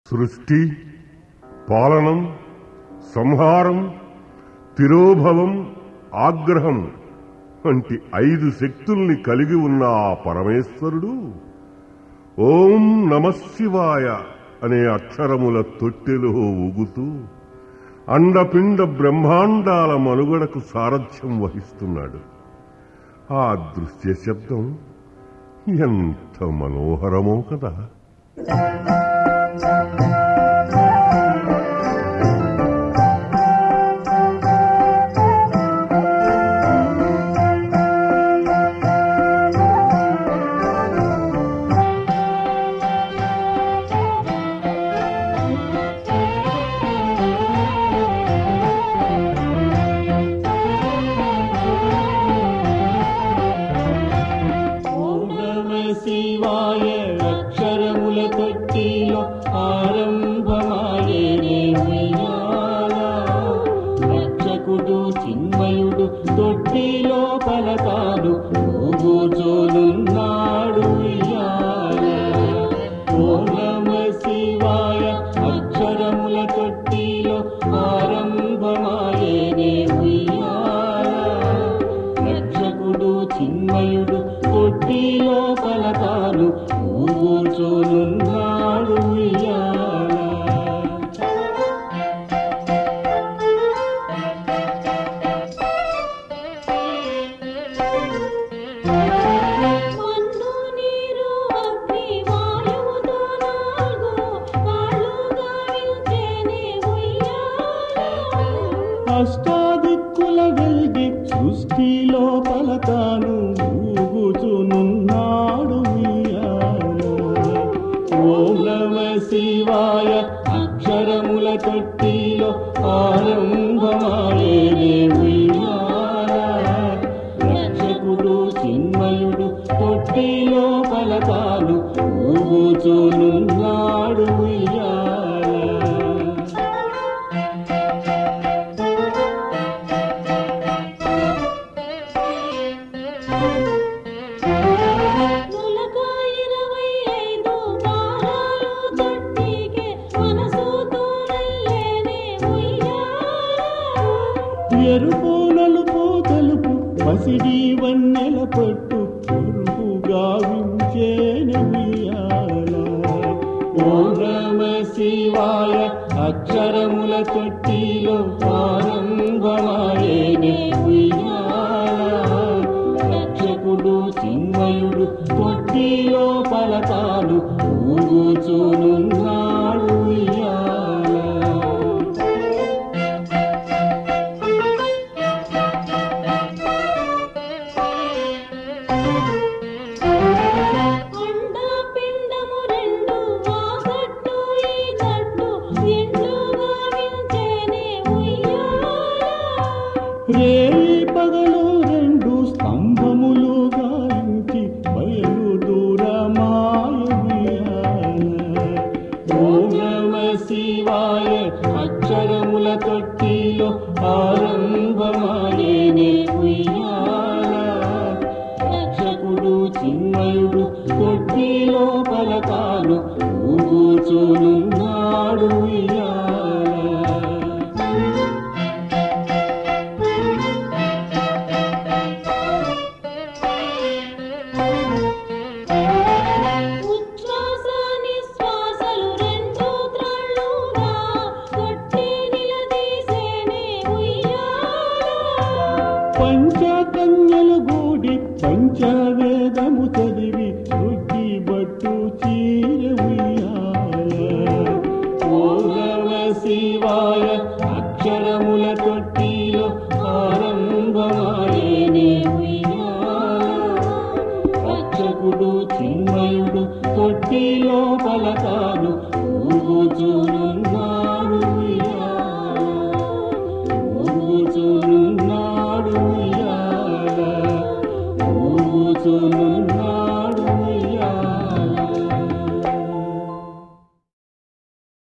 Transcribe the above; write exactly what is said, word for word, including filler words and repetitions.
సృష్టి, పాలనం, సంహారం, తిరోభవం, ఆగ్రహం వంటి ఐదు శక్తుల్ని కలిగి ఉన్న ఆ పరమేశ్వరుడు ఓం నమశివాయ అనే అక్షరముల తొట్టెలో ఊగుతూ అండపిండ బ్రహ్మాండాల మనుగడకు సారథ్యం వహిస్తున్నాడు. ఆ దృశ్య శబ్దం ఎంత మనోహరమో కదా. శివాయ అక్షరముల తొట్టిలో ఆరంభమాయేనే ఉయ్యాల, రక్షకుడు చిన్మయుడు తొట్టిలో పలకాడు ఊగుచోనున్నాడు ఉయ్యాల. ఓం నమః శివాయ అక్షరముల తొట్టిలో ఆరంభమాయేనే ఉయ్యాల, రక్షకుడు చిన్మయుడు తొట్టిలో పలకాలు ఊగుచోనున్నాడు ఉయ్యాల. మన్ను నీరు అగ్ని వాయువుతో నాలుగు కాళ్ళుగా నిల్చేనే ఉయ్యాల, అష్టాదిక్కుల వెల్గి సృష్టిలో పలకాను ఊగుచునున్నాడు ఉయ్యాల. ఓం నమః శివాయ అక్షరముల తొట్టిలో ఆరంభమాయేనే ఉయ్యాల, రక్షకుడు చిన్మయుడు తొట్టిలో పలకాలు ఊగుచునున్నాడు ఉయ్యాల. నులక ఇరవై ఐదు దారాలు తొట్టికే మనసుతో నల్లేనే ఉయ్యాల, ఎరుపు నలుపు తెలుపు పసిడి వన్నెల పట్టు పొరుగుగా వించేనే ఉయ్యాల. ఓం నమః శివాయ అక్షరముల తొట్టిలో ఆరంభమాయేనే ఉయ్యాల, రక్షకుడు చిన్మయుడు తొట్టిలో పలకాలు ఊగుచూనున్నాడు ఉయ్యాల. అండా పిండము రెండు వాగట్టు ఈ గట్టు ఎండుగా వించేనే ఉయ్యాల, రేయి పగలు రెండు స్తంభములు గాయించి బయలు దూరమాయ ఉయ్యాల. ఓం నమః శివాయ అక్షరముల తొట్టిలో ఆరంభమాయేనే ఉయ్యాల, రక్షకుడు చిన్మయుడు తొట్టిలో పలకాలు ఊగుచూనున్నాడు ఉయ్యాల. ఉచ్ఛ్వాస నిశ్వాసలు రెండు త్రాళ్ళుగా కొట్టి నిలదీసేనే ఉయ్యాల, పంచకన్యలు గూడి పంచవేదము చదివి